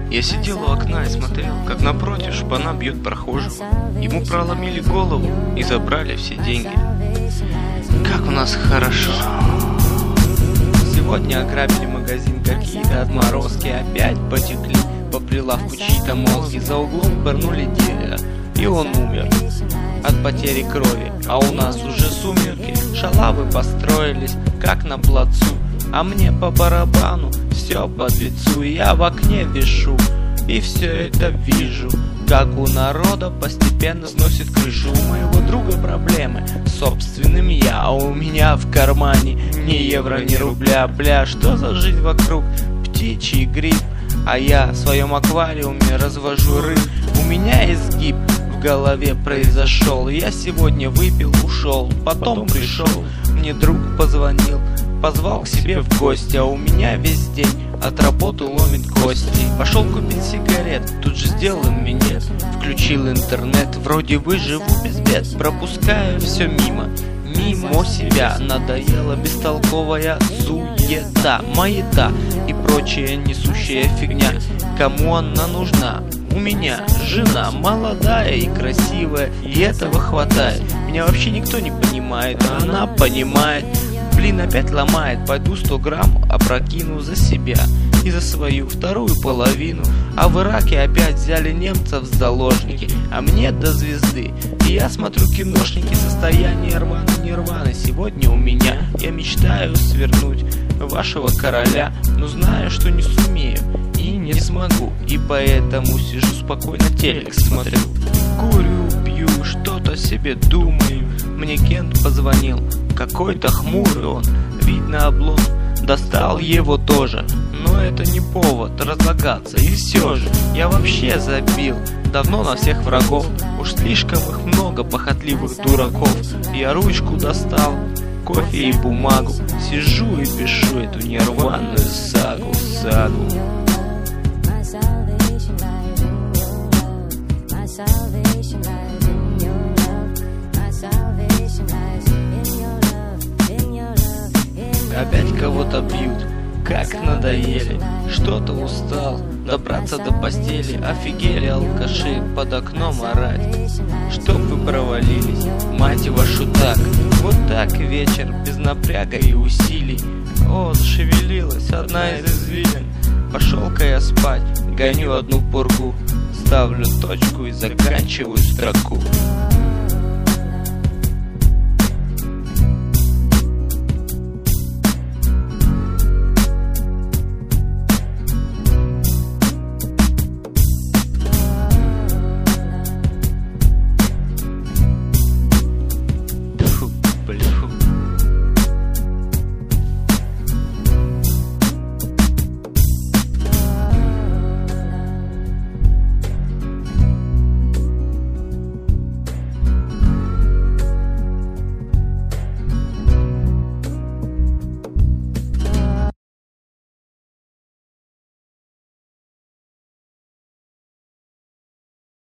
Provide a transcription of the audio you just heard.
Я сидел у окна и смотрел, как напротив шпана бьет прохожего. Ему проломили голову и забрали все деньги. Как у нас хорошо. Сегодня ограбили магазин, какие-то отморозки опять потекли. По прилавку чьи-то мозги, за углом пырнули дилера, и он умер от потери крови. А у нас уже сумерки, шалавы построились, как на плацу. А мне по барабану, все под лицу. Я в окне вишу и все это вижу, как у народа постепенно сносит крышу. У моего друга проблемы с собственным я, а у меня в кармане ни евро, ни рубля. Бля, что за жизнь вокруг, птичий гриб, а я в своем аквариуме развожу рыб. У меня изгиб в голове произошел. Я сегодня выпил, ушел, потом пришел. Мне друг позвонил, позвал к себе в гости, а у меня весь день от работы ломит кости. Пошел купить сигарет, тут же сделал минет. Включил интернет, вроде выживу без бед. Пропускаю все мимо себя. Надоела бестолковая суета, маята и прочая несущая фигня. Кому она нужна? У меня жена молодая и красивая, и этого хватает. Меня вообще никто не понимает, а она понимает. Блин, опять ломает, пойду 100 грамм опрокину за себя и за свою вторую половину. А в Ираке опять взяли немцев в заложники, а мне до звезды. И я смотрю киношники, состояние рваны. Сегодня у меня, я мечтаю свернуть вашего короля, но знаю, что не сумею и не смогу, и поэтому сижу спокойно, телек смотрю. Курю, пью, что-то себе думаю. Мне Кент позвонил, какой-то хмурый он, видно облом. Достал его тоже, но это не повод разлагаться. И все же, я вообще забил давно на всех врагов. Уж слишком их много, похотливых дураков. Я ручку достал, кофе и бумагу, сижу и пишу эту нерванную сагу. Опять кого-то бьют, как надоели. Что-то устал, добраться до постели. Офигели алкаши, под окном орать. Чтоб вы провалились, мать вашу так. Вот так вечер, без напряга и усилий. О, зашевелилась одна из извилин. Пошел-ка я спать, гоню одну пургу. Ставлю точку и заканчиваю строку.